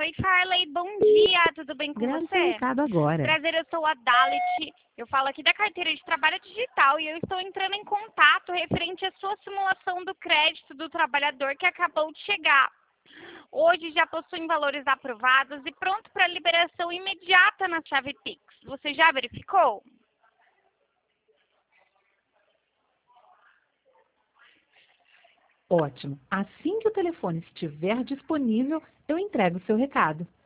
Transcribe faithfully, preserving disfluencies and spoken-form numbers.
Oi, Farley, bom dia, tudo bem com Grave seu você? recado agora. Prazer, eu sou a Dalit, eu falo aqui da carteira de trabalho digital e eu estou entrando em contato referente à sua simulação do crédito do trabalhador que acabou de chegar. Hoje já possuem valores aprovados e pronto para liberação imediata na chave Pix. Você já verificou? Ótimo. Assim que o telefone estiver disponível, eu entrego o seu recado.